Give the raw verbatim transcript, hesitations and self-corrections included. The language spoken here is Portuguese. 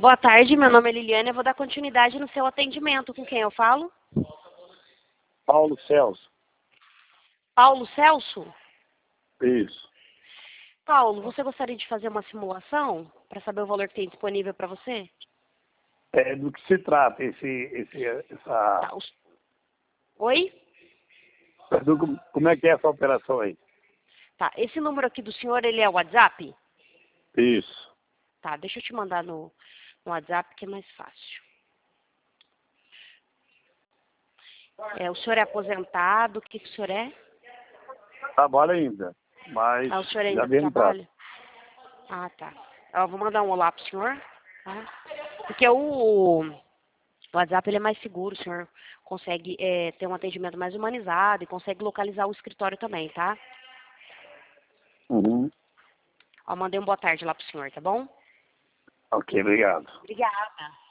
Boa tarde, meu nome é Liliane, eu vou dar continuidade no seu atendimento. Com quem eu falo? Paulo Celso. Paulo Celso? Isso. Paulo, você gostaria de fazer uma simulação para saber o valor que tem disponível para você? É, do que se trata esse, esse, essa... Tá, os- Oi? do- como é que é essa operação aí? Tá, esse número aqui do senhor, ele é o WhatsApp? Isso. Tá, deixa eu te mandar no, no WhatsApp que é mais fácil. É, o senhor é aposentado, o que, que o senhor é? Trabalho ainda, mas Ah, o senhor já ainda dei entrada. trabalha? Ah, tá. Eu vou mandar um olá pro senhor, tá? Porque o, o WhatsApp ele é mais seguro, o senhor consegue é, ter um atendimento mais humanizado e consegue localizar o escritório também, tá? Uhum. Ó, mandei um boa tarde lá pro senhor, tá bom? Ok, obrigado. Obrigada.